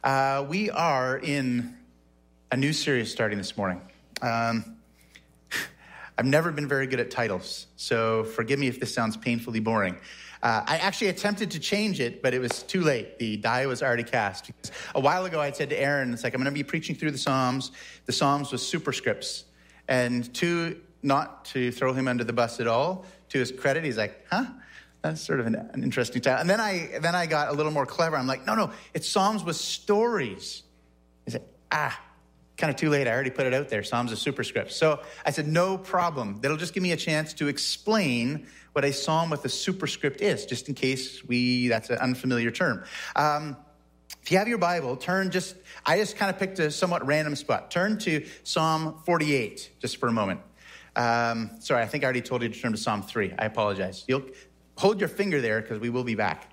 We are in a new series starting this morning. I've never been very good at titles, so forgive me if this sounds painfully boring. I actually attempted to change it, but it was too late. The die was already cast. A while ago, I said to Aaron, it's like, I'm going to be preaching through the Psalms with superscripts. And not to throw him under the bus at all, to his credit, he's like, huh? That's sort of an interesting title. And then I got a little more clever. I'm like, no, it's Psalms with stories. He said, kind of too late. I already put it out there, Psalms with superscripts. So I said, no problem. That'll just give me a chance to explain what a psalm with a superscript is, just in case that's an unfamiliar term. If you have your Bible, I just kind of picked a somewhat random spot. Turn to Psalm 48, just for a moment. Sorry, I think I already told you to turn to Psalm 3. I apologize. You'll hold your finger there because we will be back.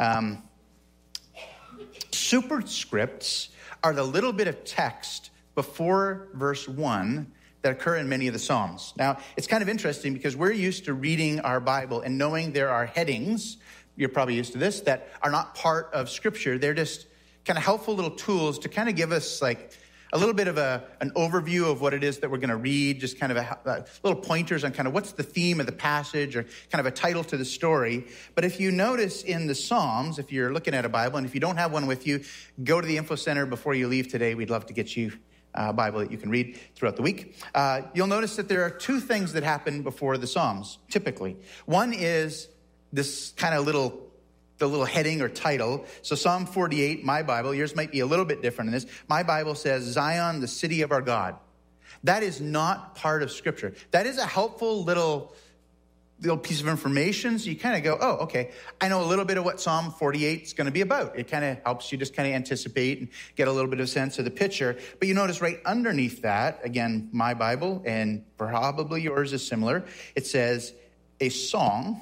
Superscripts are the little bit of text before verse 1 that occur in many of the Psalms. Now, it's kind of interesting because we're used to reading our Bible and knowing there are headings, you're probably used to this, that are not part of Scripture. They're just kind of helpful little tools to kind of give us like a little bit of an overview of what it is that we're going to read, just kind of a little pointers on kind of what's the theme of the passage or kind of a title to the story. But if you notice in the Psalms, if you're looking at a Bible, and if you don't have one with you, go to the Info Center before you leave today. We'd love to get you a Bible that you can read throughout the week. You'll notice that there are two things that happen before the Psalms, typically. One is this kind of the little heading or title. So Psalm 48, my Bible, yours might be a little bit different in this. My Bible says, Zion, the city of our God. That is not part of Scripture. That is a helpful little piece of information. So you kind of go, oh, okay, I know a little bit of what Psalm 48 is going to be about. It kind of helps you just kind of anticipate and get a little bit of sense of the picture. But you notice right underneath that, again, my Bible, and probably yours is similar. It says, a psalm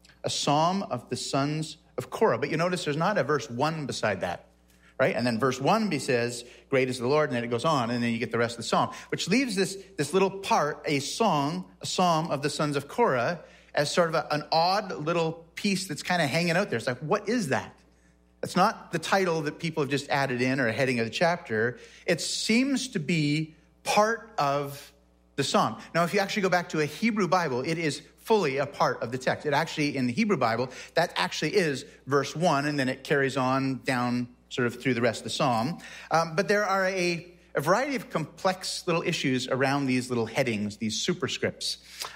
of the sons of Korah. But you notice there's not a verse 1 beside that, right? And then verse 1 says, great is the Lord, and then it goes on, and then you get the rest of the psalm, which leaves this little part, a psalm of the sons of Korah, as sort of an odd little piece that's kind of hanging out there. It's like, what is that? It's not the title that people have just added in or a heading of the chapter. It seems to be part of the psalm. Now, if you actually go back to a Hebrew Bible, it is fully a part of the text. It actually, in the Hebrew Bible, that actually is verse 1, and then it carries on down sort of through the rest of the psalm. But there are a variety of complex little issues around these little headings, these superscripts.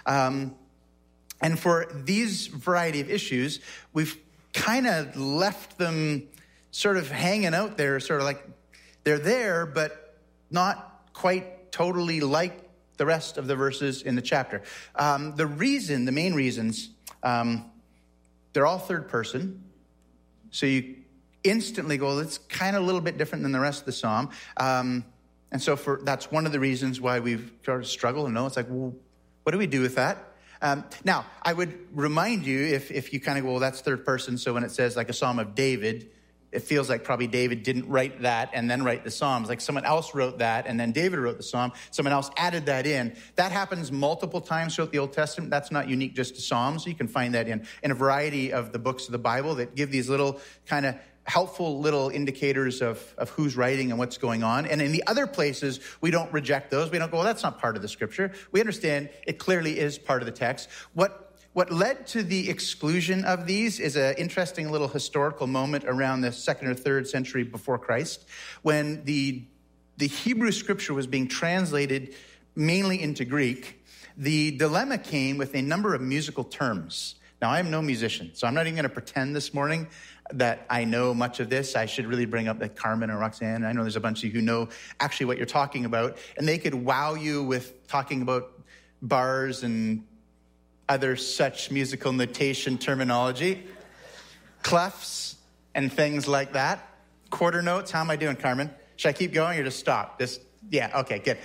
And for these variety of issues, we've kind of left them sort of hanging out there, sort of like they're there, but not quite totally like the rest of the verses in the chapter. The main reasons, they're all third person. So you instantly go, well, it's kind of a little bit different than the rest of the psalm. And so that's one of the reasons why we've sort of struggled and know it's like, well, what do we do with that? Now, I would remind you, if you kind of go, well, that's third person, so when it says like a psalm of David, it feels like probably David didn't write that and then write the Psalms. Like someone else wrote that and then David wrote the Psalm. Someone else added that in. That happens multiple times throughout the Old Testament. That's not unique just to Psalms. You can find that in a variety of the books of the Bible that give these little kind of helpful little indicators of who's writing and what's going on. And in the other places, we don't reject those. We don't go, well, that's not part of the Scripture. We understand it clearly is part of the text. What led to the exclusion of these is an interesting little historical moment around the 2nd or 3rd century before Christ, when the Hebrew Scripture was being translated mainly into Greek. The dilemma came with a number of musical terms. Now, I am no musician, so I'm not even going to pretend this morning that I know much of this. I should really bring up like Carmen or Roxanne. I know there's a bunch of you who know actually what you're talking about, and they could wow you with talking about bars and other such musical notation terminology, clefs and things like that. Quarter notes. How am I doing, Carmen? Should I keep going or just stop? Yeah, okay, good.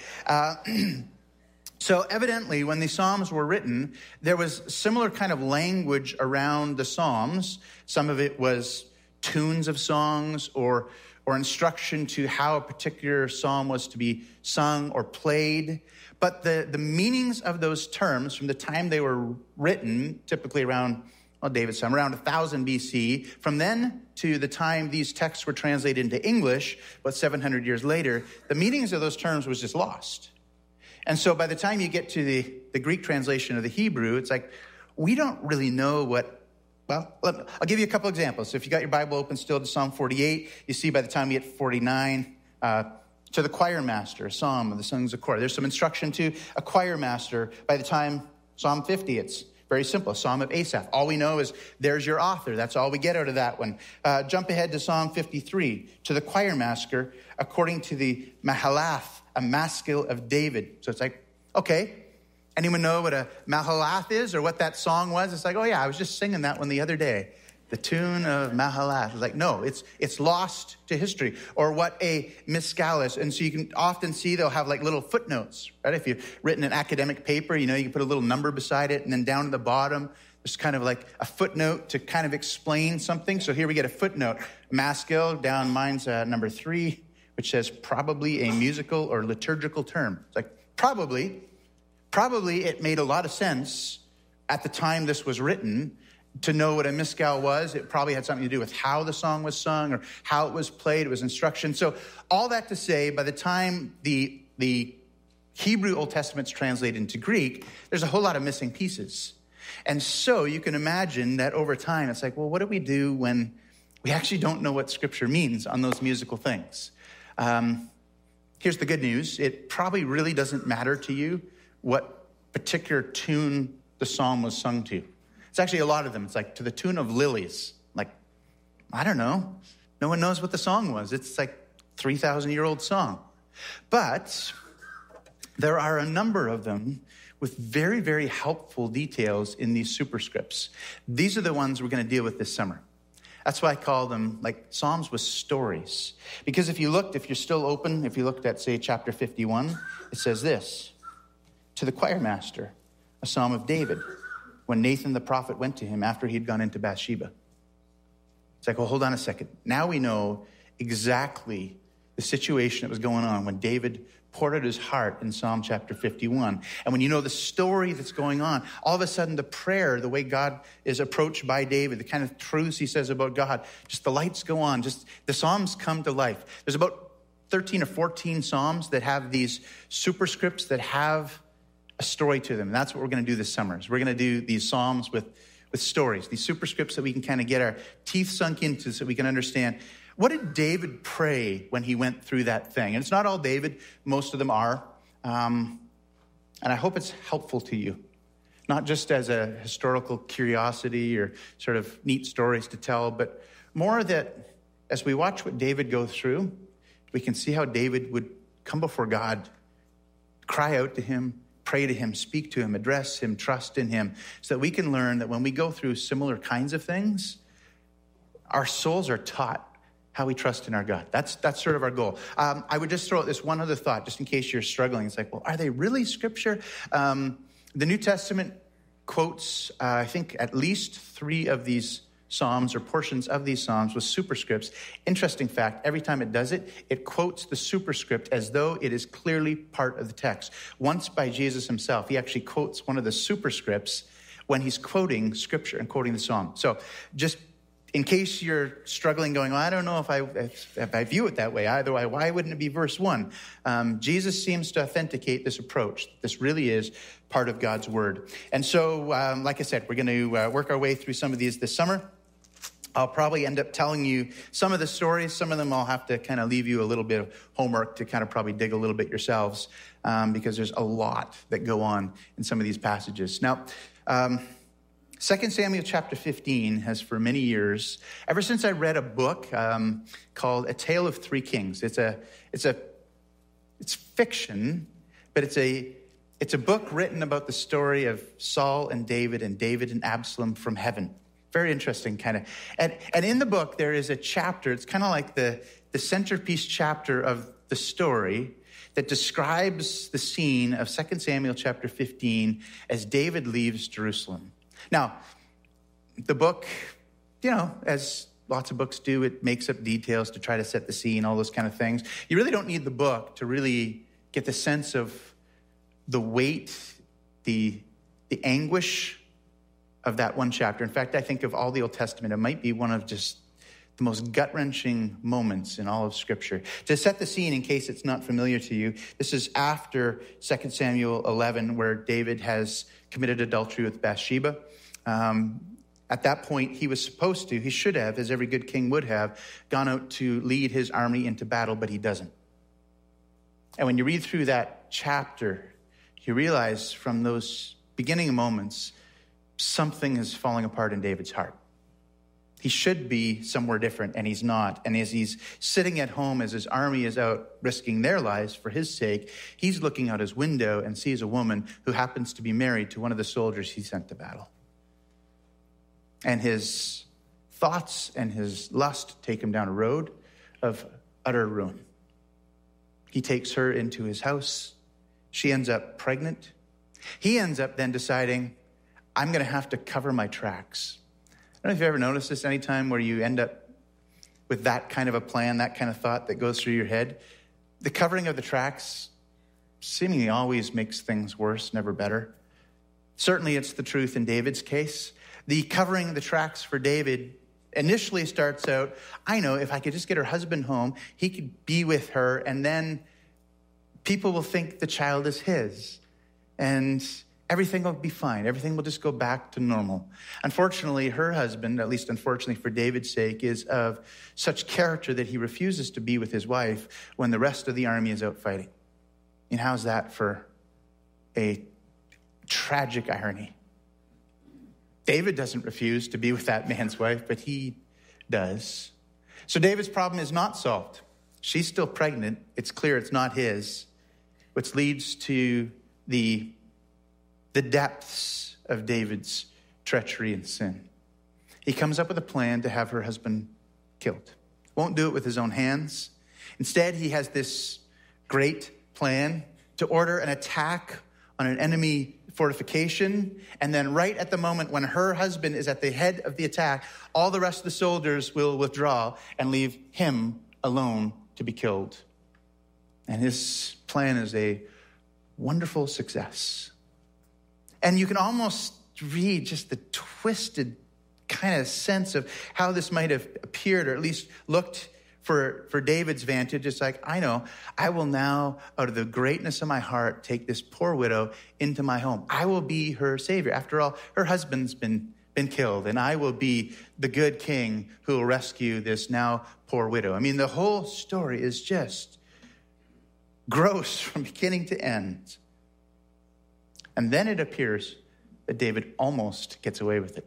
So evidently, when the Psalms were written, there was similar kind of language around the Psalms. Some of it was tunes of songs or instruction to how a particular psalm was to be sung or played. But the meanings of those terms from the time they were written, typically around David's time, around 1000 BC. From then to the time these texts were translated into English, about 700 years later, the meanings of those terms was just lost. And so by the time you get to the Greek translation of the Hebrew, it's like, we don't really know what, well, I'll give you a couple examples. So if you got your Bible open still to Psalm 48, you see by the time you get 49, to the choir master, a psalm of the sons of Korah. There's some instruction to a choir master. By the time Psalm 50, it's very simple, a psalm of Asaph. All we know is there's your author. That's all we get out of that one. Jump ahead to Psalm 53, to the choir master, according to the Mahalath, a maskil of David. So it's like, okay, anyone know what a Mahalath is or what that song was? It's like, oh yeah, I was just singing that one the other day. The tune of Mahalath. It's like, no, it's lost to history. Or what a Miskal is. And so you can often see they'll have like little footnotes, right? If you've written an academic paper, you can put a little number beside it. And then down at the bottom, there's kind of like a footnote to kind of explain something. So here we get a footnote. Maskil, down mine's number 3, which says probably a musical or liturgical term. It's like, probably it made a lot of sense at the time this was written to know what a miskal was. It probably had something to do with how the song was sung or how it was played. It was instruction. So all that to say, by the time the Hebrew Old Testament's translated into Greek, there's a whole lot of missing pieces. And so you can imagine that over time, it's like, well, what do we do when we actually don't know what Scripture means on those musical things? Here's the good news. It probably really doesn't matter to you what particular tune the psalm was sung to. It's actually a lot of them. It's like to the tune of Lilies. Like, I don't know. No one knows what the song was. It's like 3,000-year-old song. But there are a number of them with very, very helpful details in these superscripts. These are the ones we're going to deal with this summer. That's why I call them like Psalms with stories. Because if you're still open, if you looked at, say, chapter 51, it says this: to the choir master, a psalm of David, when Nathan the prophet went to him after he'd gone into Bathsheba. It's like, well, hold on a second. Now we know exactly the situation that was going on when David poured out his heart in Psalm chapter 51. And when you know the story that's going on, all of a sudden the prayer, the way God is approached by David, the kind of truths he says about God, just the lights go on, just the Psalms come to life. There's about 13 or 14 Psalms that have these superscripts that have a story to them. And that's what we're going to do this summer. We're going to do these Psalms with stories, these superscripts that we can kind of get our teeth sunk into so we can understand, what did David pray when he went through that thing? And it's not all David. Most of them are. And I hope it's helpful to you, not just as a historical curiosity or sort of neat stories to tell, but more that as we watch what David go through, we can see how David would come before God, cry out to him, pray to him, speak to him, address him, trust in him, so that we can learn that when we go through similar kinds of things, our souls are taught how we trust in our God. That's sort of our goal. I would just throw out this one other thought, just in case you're struggling. It's like, well, are they really Scripture? The New Testament quotes, I think, at least 3 of these Psalms or portions of these Psalms with superscripts. Interesting fact, every time it does it, it quotes the superscript as though it is clearly part of the text. Once by Jesus himself, he actually quotes one of the superscripts when he's quoting Scripture and quoting the Psalm. So just in case you're struggling going, well, I don't know if I view it that way either. Why wouldn't it be verse 1? Jesus seems to authenticate this approach. This really is part of God's word. And so, like I said, we're going to work our way through some of these this summer. I'll probably end up telling you some of the stories. Some of them I'll have to kind of leave you a little bit of homework to kind of probably dig a little bit yourselves, because there's a lot that go on in some of these passages. Now, 2 Samuel chapter 15 has for many years, ever since I read a book called A Tale of Three Kings. It's fiction, but it's a book written about the story of Saul and David and Absalom from heaven. Very interesting kind of. And in the book, there is a chapter, it's kind of like the centerpiece chapter of the story that describes the scene of 2 Samuel chapter 15 as David leaves Jerusalem. Now, the book, as lots of books do, it makes up details to try to set the scene, all those kind of things. You really don't need the book to really get the sense of the weight, the anguish of that one chapter. In fact, I think of all the Old Testament, it might be one of just the most gut-wrenching moments in all of Scripture. To set the scene, in case it's not familiar to you, this is after 2 Samuel 11, where David has committed adultery with Bathsheba. At that point, he should have, as every good king would have, gone out to lead his army into battle, but he doesn't. And when you read through that chapter, you realize from those beginning moments, something is falling apart in David's heart. He should be somewhere different, and he's not. And as he's sitting at home, as his army is out risking their lives for his sake, he's looking out his window and sees a woman who happens to be married to one of the soldiers he sent to battle. And his thoughts and his lust take him down a road of utter ruin. He takes her into his house. She ends up pregnant. He ends up then deciding, I'm going to have to cover my tracks. I don't know if you've ever noticed this anytime where you end up with that kind of a plan, that kind of thought that goes through your head. The covering of the tracks seemingly always makes things worse, never better. Certainly it's the truth in David's case. The covering the tracks for David initially starts out, I know if I could just get her husband home, he could be with her, and then people will think the child is his. And everything will be fine. Everything will just go back to normal. Unfortunately, her husband, at least unfortunately for David's sake, is of such character that he refuses to be with his wife when the rest of the army is out fighting. And how's that for a tragic irony? David doesn't refuse to be with that man's wife, but he does. So David's problem is not solved. She's still pregnant. It's clear it's not his, which leads to the depths of David's treachery and sin. He comes up with a plan to have her husband killed. Won't do it with his own hands. Instead, he has this great plan to order an attack on an enemy fortification, and then right at the moment when her husband is at the head of the attack, all the rest of the soldiers will withdraw and leave him alone to be killed. And his plan is a wonderful success. And you can almost read just the twisted kind of sense of how this might have appeared, or at least looked for David's vantage. It's like, I know, I will now, out of the greatness of my heart, take this poor widow into my home. I will be her savior. After all, her husband's been killed, and I will be the good king who will rescue this now poor widow. I mean, the whole story is just gross from beginning to end. And then it appears that David almost gets away with it.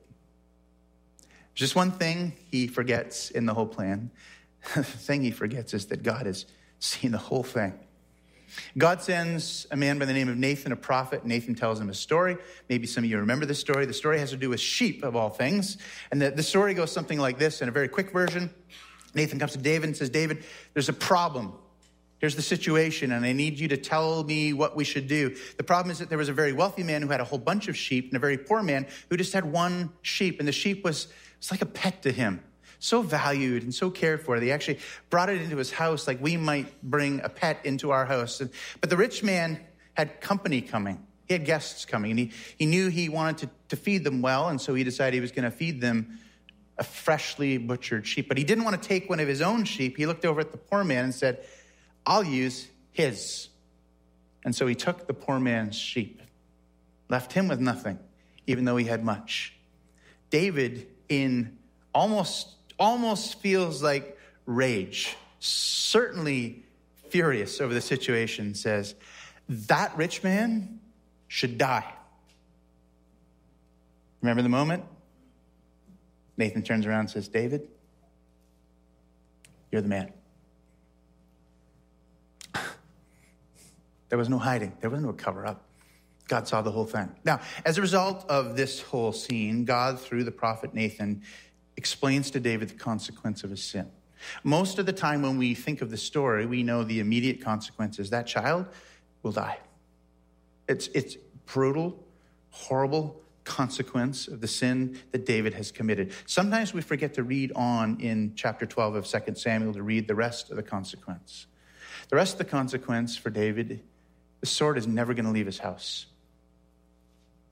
Just one thing he forgets in the whole plan. The thing he forgets is that God has seen the whole thing. God sends a man by the name of Nathan, a prophet. Nathan tells him a story. Maybe some of you remember this story. The story has to do with sheep, of all things. And the story goes something like this in a very quick version. Nathan comes to David and says, David, there's a problem. Here's the situation, and I need you to tell me what we should do. The problem is that there was a very wealthy man who had a whole bunch of sheep, and a very poor man who just had one sheep. And the sheep was like a pet to him. So valued and so cared for. They actually brought it into his house like we might bring a pet into our house. But the rich man had company coming. He had guests coming, and he knew he wanted to feed them well, and so he decided he was going to feed them a freshly butchered sheep. But he didn't want to take one of his own sheep. He looked over at the poor man and said, I'll use his. And so he took the poor man's sheep, left him with nothing, even though he had much. David, in almost feels like rage, certainly furious over the situation, says, that rich man should die. Remember the moment? Nathan turns around and says, David, you're the man. There was no hiding. There was no cover-up. God saw the whole thing. Now, as a result of this whole scene, God, through the prophet Nathan, explains to David the consequence of his sin. Most of the time when we think of the story, we know the immediate consequences. That child will die. It's brutal, horrible consequence of the sin that David has committed. Sometimes we forget to read on in chapter 12 of 2 Samuel to read the rest of the consequence. The rest of the consequence for David, the sword is never going to leave his house.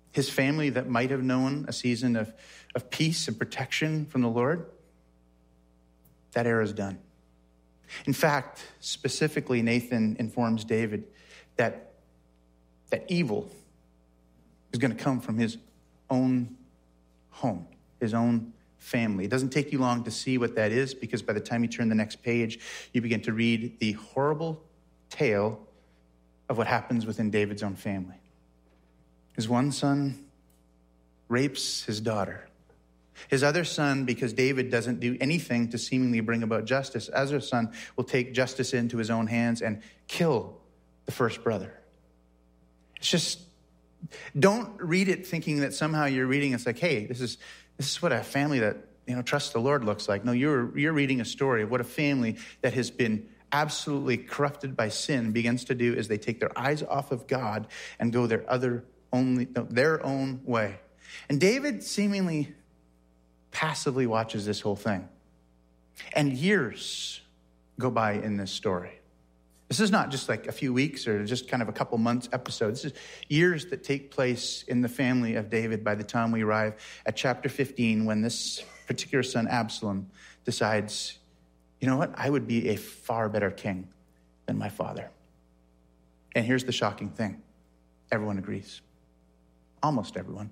his family that might have known a season of peace and protection from the Lord, that era is done. In fact, specifically, Nathan informs David that evil is going to come from his own home, his own family. It doesn't take you long to see what that is, because by the time you turn the next page, you begin to read the horrible tale of what happens within David's own family. His one son rapes his daughter. His other son, because David doesn't do anything to seemingly bring about justice, his other son will take justice into his own hands and kill the first brother. It's just, don't read it thinking that somehow you're reading, it's like, hey, this is what a family that, trusts the Lord looks like. No, you're reading a story of what a family that has been absolutely corrupted by sin begins to do, is they take their eyes off of God and go their own way. And David seemingly passively watches this whole thing. And years go by in this story. This is not just like a few weeks or just kind of a couple months episode. This is years that take place in the family of David by the time we arrive at chapter 15, when this particular son, Absalom, decides, you know what? I would be a far better king than my father. And here's the shocking thing. Everyone agrees. Almost everyone.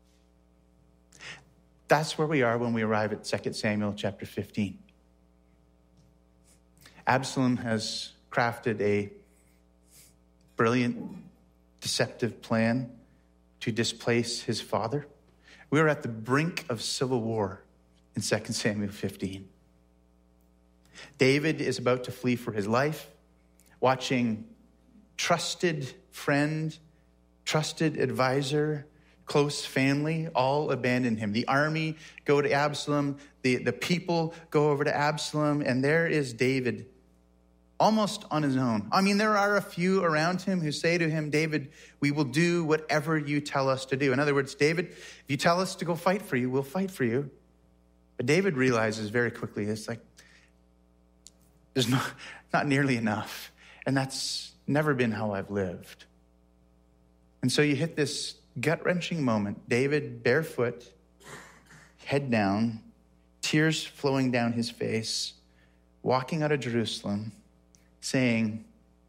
That's where we are when we arrive at 2 Samuel chapter 15. Absalom has crafted a brilliant, deceptive plan to displace his father. We are at the brink of civil war in 2 Samuel 15. David is about to flee for his life, watching trusted friend, trusted advisor, close family all abandon him. The army go to Absalom. The people go over to Absalom. And there is David, almost on his own. I mean, there are a few around him who say to him, David, we will do whatever you tell us to do. In other words, David, if you tell us to go fight for you, we'll fight for you. But David realizes very quickly, it's like, there's not nearly enough. And that's never been how I've lived. And so you hit this gut-wrenching moment. David, barefoot, head down, tears flowing down his face, walking out of Jerusalem, saying,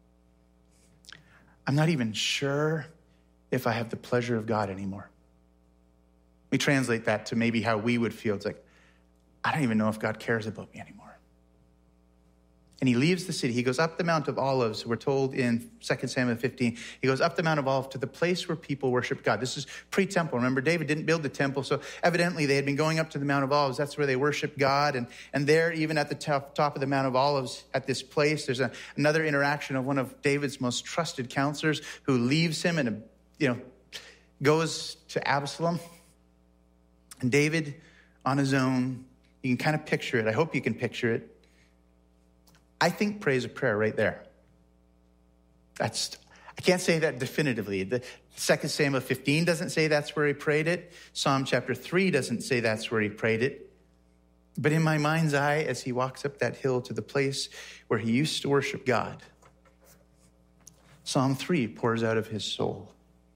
I'm not even sure if I have the pleasure of God anymore. We translate that to maybe how we would feel. It's like, I don't even know if God cares about me anymore. And he leaves the city. He goes up the Mount of Olives. We're told in 2 Samuel 15, he goes up the Mount of Olives to the place where people worship God. This is pre-temple. Remember, David didn't build the temple, so evidently they had been going up to the Mount of Olives. That's where they worshiped God. And there, even at the top of the Mount of Olives, at this place, there's another interaction of one of David's most trusted counselors who leaves him and, goes to Absalom. And David, on his own, you can kind of picture it. I hope you can picture it. I think prays a prayer right there. I can't say that definitively. The 2 Samuel 15 doesn't say that's where he prayed it. Psalm chapter 3 doesn't say that's where he prayed it. But in my mind's eye, as he walks up that hill to the place where he used to worship God, Psalm 3 pours out of his soul.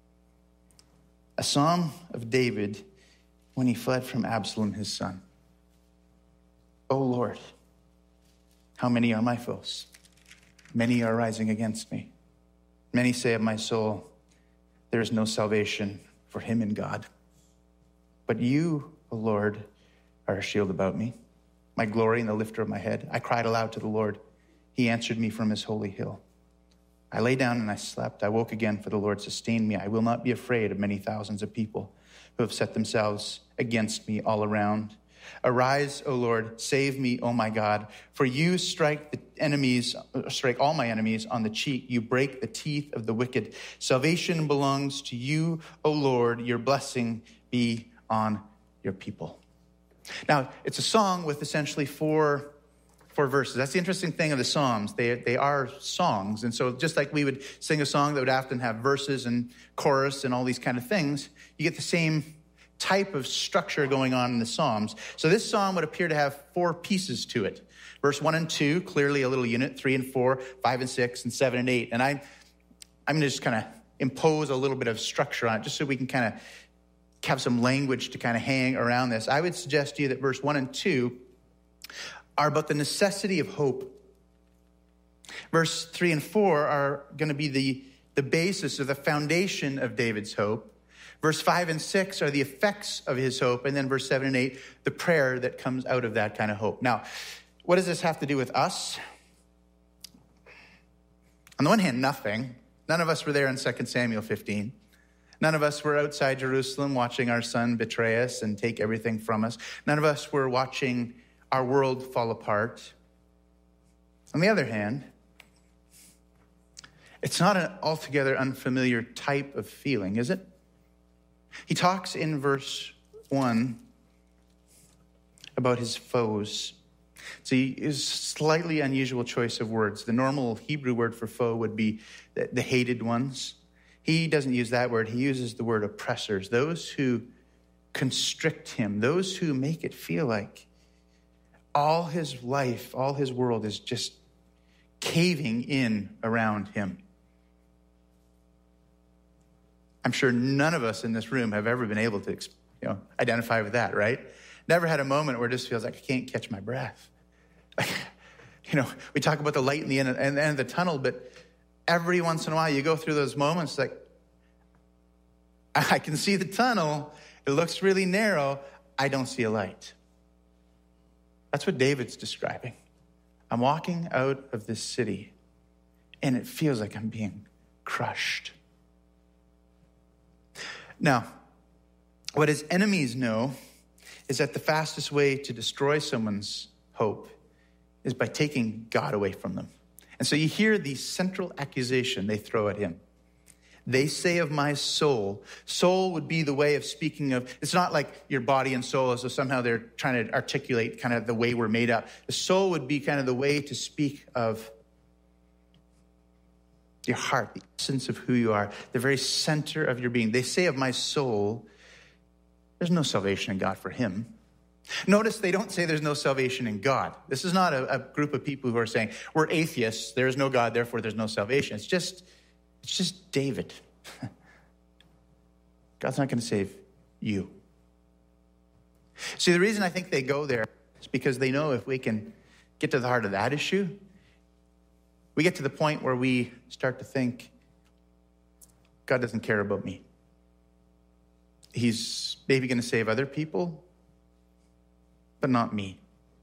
A psalm of David when he fled from Absalom, his son. O Lord, how many are my foes? Many are rising against me. Many say of my soul, there is no salvation for him in God. But you, O Lord, are a shield about me, my glory and the lifter of my head. I cried aloud to the Lord. He answered me from his holy hill. I lay down and I slept. I woke again, for the Lord sustained me. I will not be afraid of many thousands of people who have set themselves against me all around. Arise, O Lord, save me, O my God, for you strike all my enemies on the cheek. You break the teeth of the wicked. Salvation belongs to you, O Lord. Your blessing be on your people. Now, it's a song with essentially four verses. That's the interesting thing of the Psalms. They are songs. And so just like we would sing a song that would often have verses and chorus and all these kind of things, you get the same type of structure going on in the Psalms. So this psalm would appear to have four pieces to it. Verse 1 and 2, clearly a little unit. 3 and 4, 5 and 6, and 7 and 8. And I'm going to just kind of impose a little bit of structure on it, just so we can kind of have some language to kind of hang around this, I would suggest to you that verse 1 and 2 are about the necessity of hope. Verse 3 and 4 are going to be the basis or the foundation of David's hope. Verse 5 and 6 are the effects of his hope. And then verse 7 and 8, the prayer that comes out of that kind of hope. Now, what does this have to do with us? On the one hand, nothing. None of us were there in 2 Samuel 15. None of us were outside Jerusalem watching our son betray us and take everything from us. None of us were watching our world fall apart. On the other hand, it's not an altogether unfamiliar type of feeling, is it? He talks in verse 1 about his foes. So he is a slightly unusual choice of words. The normal Hebrew word for foe would be the hated ones. He doesn't use that word. He uses the word oppressors, those who constrict him, those who make it feel like all his life, all his world is just caving in around him. I'm sure none of us in this room have ever been able to identify with that, right? Never had a moment where it just feels like I can't catch my breath. We talk about the light in the end of the tunnel, but every once in a while you go through those moments like, I can see the tunnel. It looks really narrow. I don't see a light. That's what David's describing. I'm walking out of this city, and it feels like I'm being crushed. Now, what his enemies know is that the fastest way to destroy someone's hope is by taking God away from them. And so you hear the central accusation they throw at him. They say of my soul. Soul would be the way of speaking of, it's not like your body and soul as though somehow they're trying to articulate kind of the way we're made up. The soul would be kind of the way to speak of your heart, the essence of who you are, the very center of your being. They say of my soul, there's no salvation in God for him. Notice they don't say there's no salvation in God. This is not a group of people who are saying, we're atheists, there is no God, therefore there's no salvation. It's just David. God's not going to save you. See, the reason I think they go there is because they know if we can get to the heart of that issue, we get to the point where we start to think, God doesn't care about me. He's maybe going to save other people, but not me.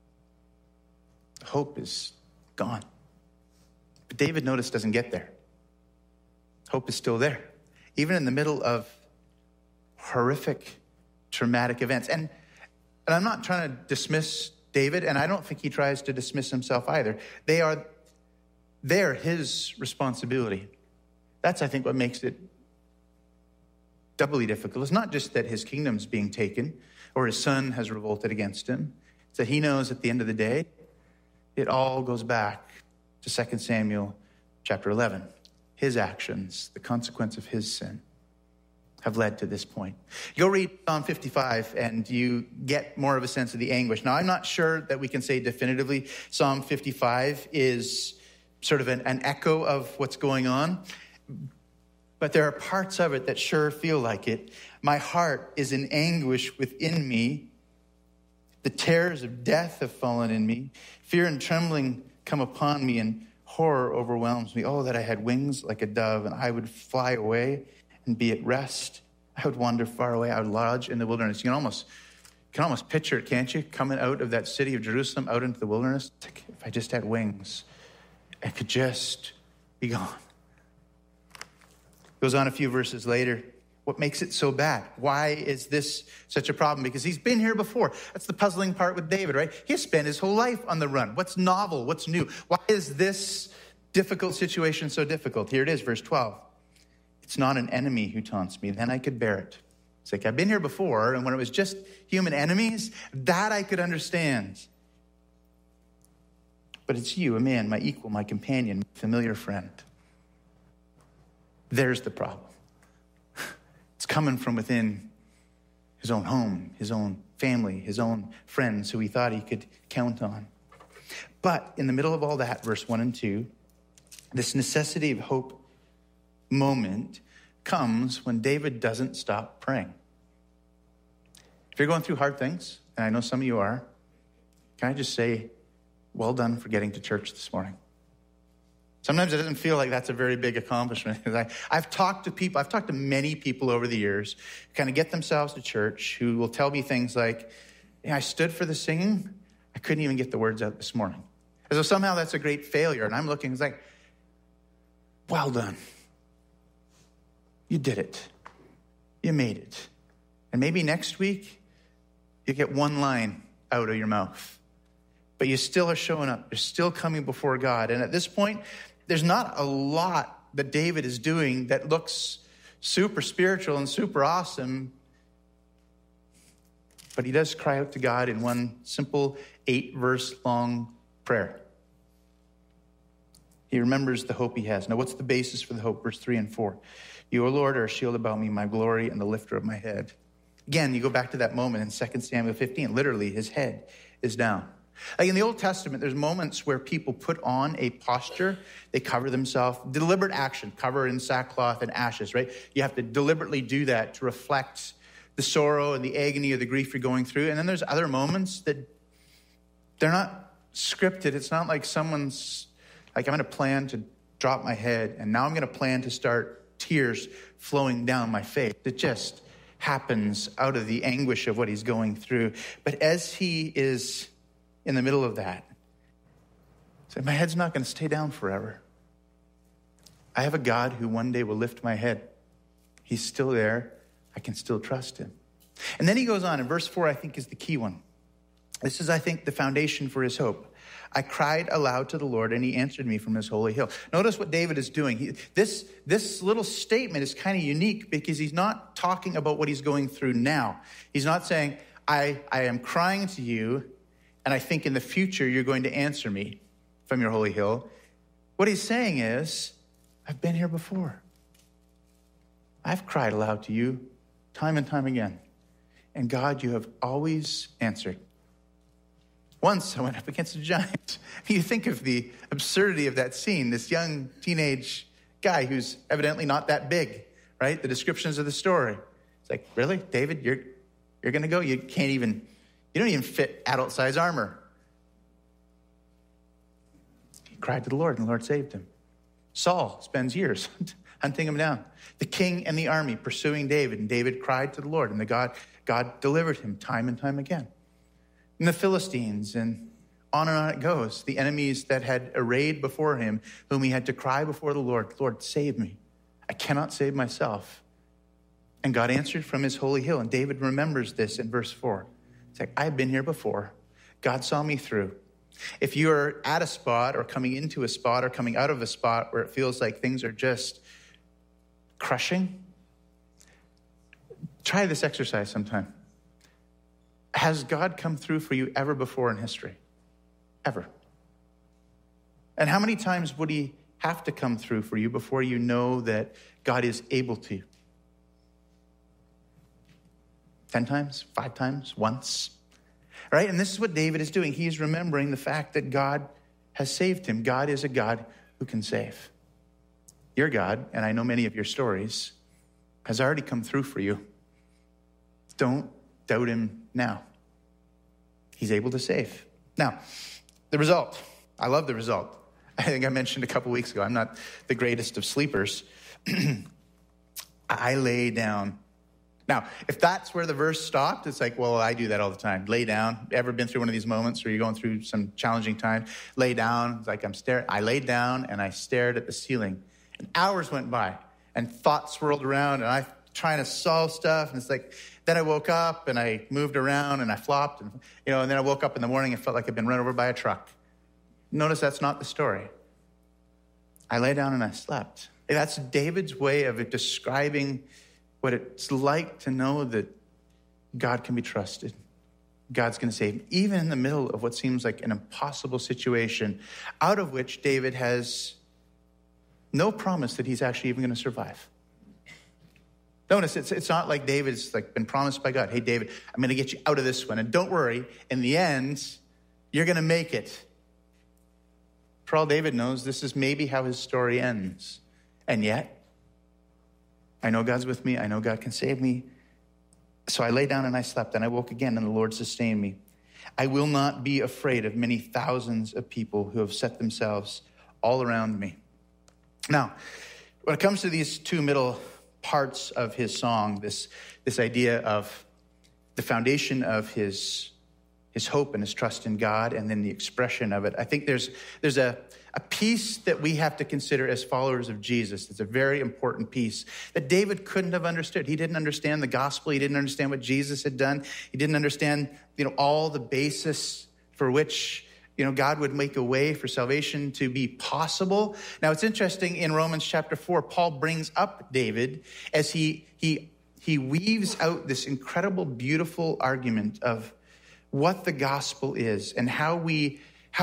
Hope is gone. But David, notice, doesn't get there. Hope is still there, even in the middle of horrific, traumatic events. And I'm not trying to dismiss David, and I don't think he tries to dismiss himself either. They're his responsibility. That's, I think, what makes it doubly difficult. It's not just that his kingdom's being taken or his son has revolted against him. It's that he knows at the end of the day, it all goes back to 2 Samuel chapter 11. His actions, the consequence of his sin, have led to this point. You'll read Psalm 55 and you get more of a sense of the anguish. Now, I'm not sure that we can say definitively Psalm 55 is sort of an echo of what's going on, but there are parts of it that sure feel like it. My heart is in anguish within me. The terrors of death have fallen in me. Fear and trembling come upon me, and horror overwhelms me. Oh, that I had wings like a dove, and I would fly away and be at rest. I would wander far away. I would lodge in the wilderness. You can almost picture it, can't you? Coming out of that city of Jerusalem, out into the wilderness. It's like, if I just had wings, I could just be gone. Goes on a few verses later. What makes it so bad? Why is this such a problem? Because he's been here before. That's the puzzling part with David, right? He has spent his whole life on the run. What's novel? What's new? Why is this difficult situation so difficult? Here it is, verse 12. It's not an enemy who taunts me. Then I could bear it. It's like, I've been here before, and when it was just human enemies, that I could understand. But it's you, a man, my equal, my companion, my familiar friend. There's the problem. It's coming from within his own home, his own family, his own friends who he thought he could count on. But in the middle of all that, verse 1 and 2, this necessity of hope moment comes when David doesn't stop praying. If you're going through hard things, and I know some of you are, can I just say, well done for getting to church this morning. Sometimes it doesn't feel like that's a very big accomplishment. I've talked to many people over the years who kind of get themselves to church who will tell me things like, I stood for the singing, I couldn't even get the words out this morning. As though somehow that's a great failure. And I'm looking, it's like, well done. You did it. You made it. And maybe next week, you get one line out of your mouth. But you still are showing up. You're still coming before God. And at this point, there's not a lot that David is doing that looks super spiritual and super awesome. But he does cry out to God in one simple 8-verse long prayer. He remembers the hope he has. Now, what's the basis for the hope? Verse 3 and 4. You, O Lord, are a shield about me, my glory and the lifter of my head. Again, you go back to that moment in 2 Samuel 15. Literally, his head is down. Like in the Old Testament, there's moments where people put on a posture. They cover themselves. Deliberate action, cover in sackcloth and ashes, right? You have to deliberately do that to reflect the sorrow and the agony or the grief you're going through. And then there's other moments that they're not scripted. It's not like someone's like, I'm going to plan to drop my head, and now I'm going to plan to start tears flowing down my face. It just happens out of the anguish of what he's going through. But as he is in the middle of that, so my head's not going to stay down forever. I have a God who one day will lift my head. He's still there. I can still trust him. And then he goes on, and verse 4, I think, is the key one. This is, I think, the foundation for his hope. I cried aloud to the Lord, and he answered me from his holy hill. Notice what David is doing. This little statement is kind of unique because he's not talking about what he's going through now. He's not saying, I am crying to you, and I think in the future you're going to answer me from your holy hill. What he's saying is, I've been here before. I've cried aloud to you time and time again. And God, you have always answered. Once I went up against a giant. You think of the absurdity of that scene, this young teenage guy who's evidently not that big, right? The descriptions of the story. It's like, really? David, you're going to go? You don't even fit adult-size armor. He cried to the Lord, and the Lord saved him. Saul spends years hunting him down. The king and the army pursuing David, and David cried to the Lord, and God delivered him time and time again. And the Philistines, and on it goes. The enemies that had arrayed before him, whom he had to cry before the Lord, Lord, save me. I cannot save myself. And God answered from his holy hill. And David remembers this in verse 4. It's like, I've been here before. God saw me through. If you're at a spot or coming into a spot or coming out of a spot where it feels like things are just crushing, try this exercise sometime. Has God come through for you ever before in history? Ever? And how many times would he have to come through for you before you know that God is able to? 10 times? 5 times? Once? Right? And this is what David is doing. He is remembering the fact that God has saved him. God is a God who can save. Your God, and I know many of your stories, has already come through for you. Don't doubt him now. He's able to save. Now, the result. I love the result. I think I mentioned a couple weeks ago, I'm not the greatest of sleepers. I lay down. Now, if that's where the verse stopped, it's like, well, I do that all the time. Lay down. Ever been through one of these moments where you're going through some challenging time? Lay down. It's like I laid down and I stared at the ceiling. And hours went by and thoughts swirled around and I trying to solve stuff. And it's like, then I woke up and I moved around and I flopped. And then I woke up in the morning and felt like I'd been run over by a truck. Notice that's not the story. I lay down and I slept. That's David's way of describing what it's like to know that God can be trusted. God's going to save him, even in the middle of what seems like an impossible situation, out of which David has no promise that he's actually even going to survive. Notice, it's not like David's like been promised by God, hey, David, I'm going to get you out of this one. And don't worry, in the end, you're going to make it. For all David knows, this is maybe how his story ends. And yet, I know God's with me. I know God can save me. So I lay down and I slept, and I woke again, and the Lord sustained me. I will not be afraid of many thousands of people who have set themselves all around me. Now, when it comes to these two middle parts of his song, this idea of the foundation of his hope and his trust in God, and then the expression of it, I think there's a piece that we have to consider as followers of Jesus. It's a very important piece that David couldn't have understood. He didn't understand the gospel. He didn't understand what Jesus had done. He didn't understand, all the basis for which, God would make a way for salvation to be possible. Now, it's interesting in Romans chapter 4, Paul brings up David as he weaves out this incredible, beautiful argument of what the gospel is and how we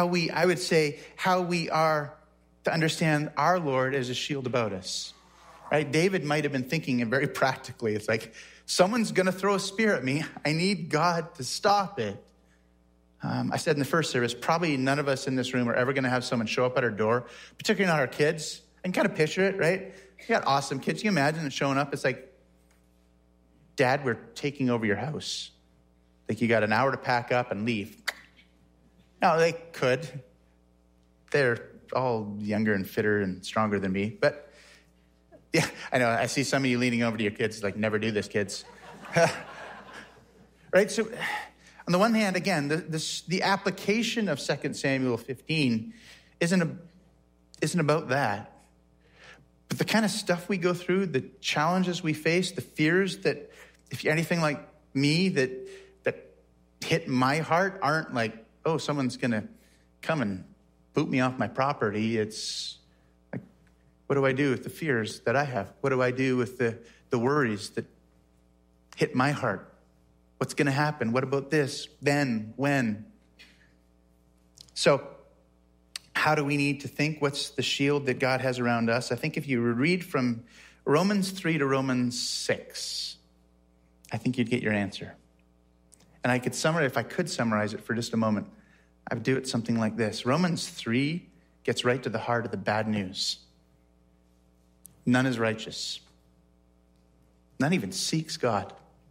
are to understand our Lord as a shield about us, right? David might have been thinking it very practically. It's like, someone's going to throw a spear at me. I need God to stop it. I said in the first service, probably none of us in this room are ever going to have someone show up at our door, particularly not our kids. I can kind of picture it, right? You got awesome kids. Can you imagine it showing up? It's like, Dad, we're taking over your house. Like, you got an hour to pack up and leave. No, they could. They're all younger and fitter and stronger than me. But, yeah, I know. I see some of you leaning over to your kids like, never do this, kids. Right? So, on the one hand, again, the application of 2 Samuel 15 isn't about that. But the kind of stuff we go through, the challenges we face, the fears that, if you're anything like me, that hit my heart aren't like, oh, someone's going to come and boot me off my property. It's like, what do I do with the fears that I have? What do I do with the worries that hit my heart? What's going to happen? What about this? Then? When? So, how do we need to think? What's the shield that God has around us? I think if you read from Romans 3 to Romans 6, I think you'd get your answer. And if I could summarize it for just a moment, I would do it something like this. Romans 3 gets right to the heart of the bad news. None is righteous. None even seeks God.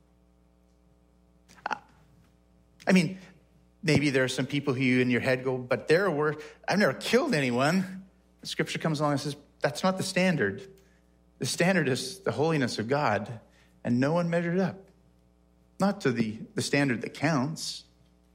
I mean, maybe there are some people who in your head go, but I've never killed anyone. The scripture comes along and says, that's not the standard. The standard is the holiness of God, and no one measured up. Not to the standard that counts.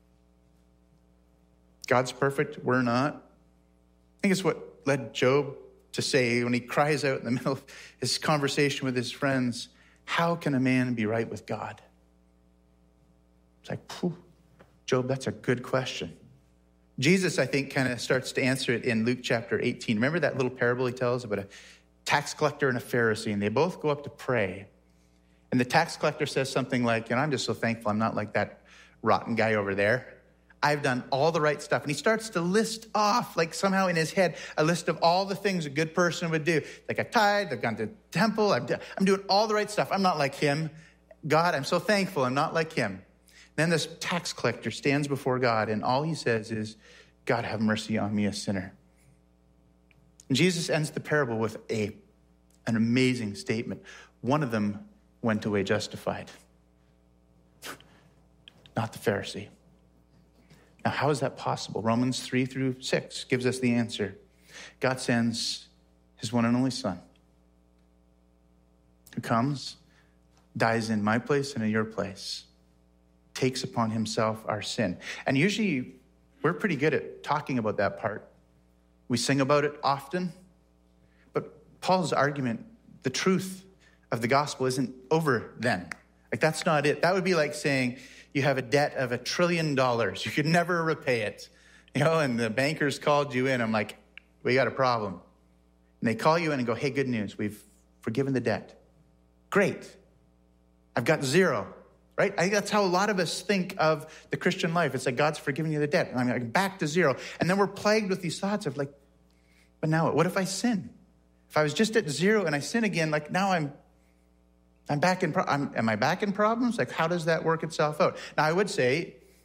God's perfect, we're not. I think it's what led Job to say when he cries out in the middle of his conversation with his friends, how can a man be right with God? It's like, Job, that's a good question. Jesus, I think, kind of starts to answer it in Luke chapter 18. Remember that little parable he tells about a tax collector and a Pharisee, and they both go up to pray. And the tax collector says something like, I'm just so thankful I'm not like that rotten guy over there. I've done all the right stuff. And he starts to list off, like somehow in his head, a list of all the things a good person would do. Like, I've tithed, I've gone to the temple, I'm doing all the right stuff. I'm not like him. God, I'm so thankful I'm not like him. Then this tax collector stands before God, and all he says is, God, have mercy on me, a sinner. And Jesus ends the parable with an amazing statement. One of them went away justified. Not the Pharisee. Now, how is that possible? Romans 3 through 6 gives us the answer. God sends his one and only Son, who comes, dies in my place and in your place, takes upon himself our sin. And usually we're pretty good at talking about that part. We sing about it often. But Paul's argument, the truth of the gospel, isn't over then. Like, that's not it. That would be like saying you have a debt of $1 trillion. You could never repay it. And the bankers called you in. I'm like, we got a problem. And they call you in and go, hey, good news. We've forgiven the debt. Great. I've got zero, right? I think that's how a lot of us think of the Christian life. It's like, God's forgiven you the debt. And I'm like, back to zero. And then we're plagued with these thoughts of like, but now what if I sin? If I was just at zero and I sin again, like now I'm back in, am I back in problems? Like, how does that work itself out? Now, I would say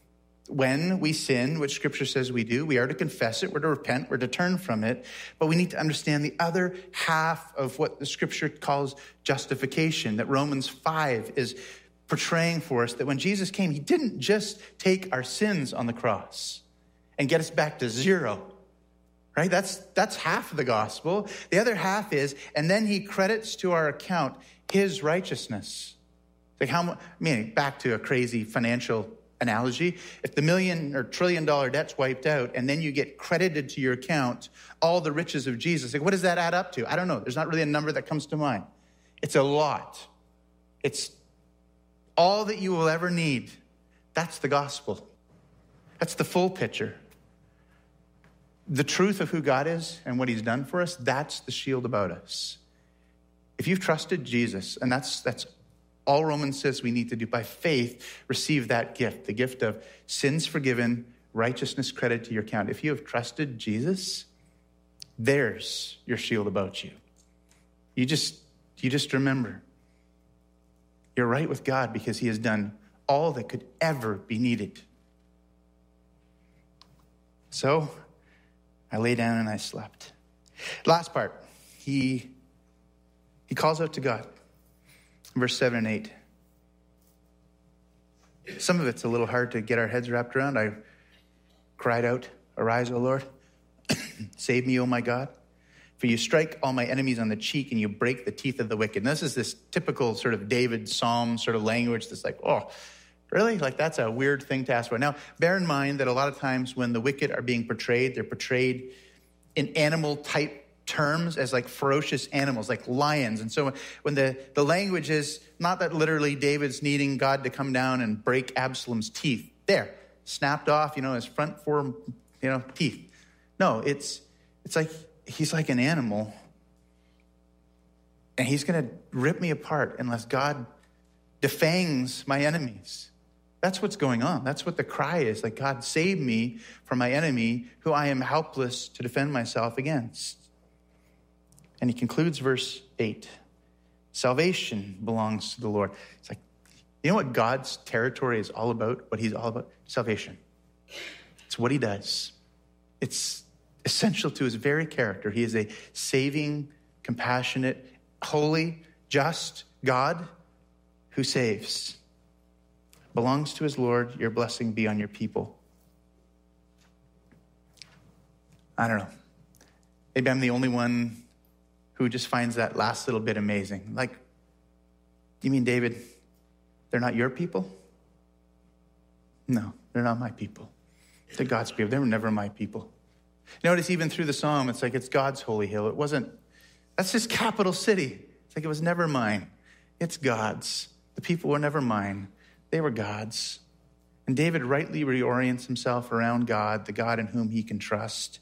when we sin, which Scripture says we do, we are to confess it, we're to repent, we're to turn from it. But we need to understand the other half of what the Scripture calls justification, that Romans 5 is portraying for us, that when Jesus came, he didn't just take our sins on the cross and get us back to zero, right? That's half of the gospel. The other half is, and then he credits to our account his righteousness. Like back to a crazy financial analogy, if the $1 or $1 trillion debt's wiped out and then you get credited to your account all the riches of Jesus, like what does that add up to? I don't know. There's not really a number that comes to mind. It's a lot. It's all that you will ever need. That's the gospel. That's the full picture. The truth of who God is and what he's done for us, that's the shield about us. If you've trusted Jesus, and that's all Romans says we need to do, by faith, receive that gift, the gift of sins forgiven, righteousness credited to your account. If you have trusted Jesus, there's your shield about you. You just remember, you're right with God because he has done all that could ever be needed. So I lay down and I slept. Last part, he calls out to God. Verse 7 and 8. Some of it's a little hard to get our heads wrapped around. I cried out, "Arise, O Lord. Save me, O my God. For you strike all my enemies on the cheek and you break the teeth of the wicked." And this is this typical sort of David psalm sort of language that's like, oh, really? Like that's a weird thing to ask for. Now, bear in mind that a lot of times when the wicked are being portrayed, they're portrayed in animal type terms as like ferocious animals, like lions. And so when the language is not that literally David's needing God to come down and break Absalom's teeth. There, snapped off, his front four, teeth. No, it's like he's like an animal and he's going to rip me apart unless God defangs my enemies. That's what's going on. That's what the cry is. Like, God, save me from my enemy who I am helpless to defend myself against. And he concludes verse 8. Salvation belongs to the Lord. It's like, you know what God's territory is all about? What he's all about? Salvation. It's what he does. It's essential to his very character. He is a saving, compassionate, holy, just God who saves. Belongs to his Lord. Your blessing be on your people. I don't know. Maybe I'm the only one who just finds that last little bit amazing. Like, you mean, David, they're not your people? No, they're not my people. They're God's people. They were never my people. Notice even through the psalm, it's like it's God's holy hill. It wasn't, that's his capital city. It's like it was never mine. It's God's. The people were never mine. They were God's. And David rightly reorients himself around God, the God in whom he can trust.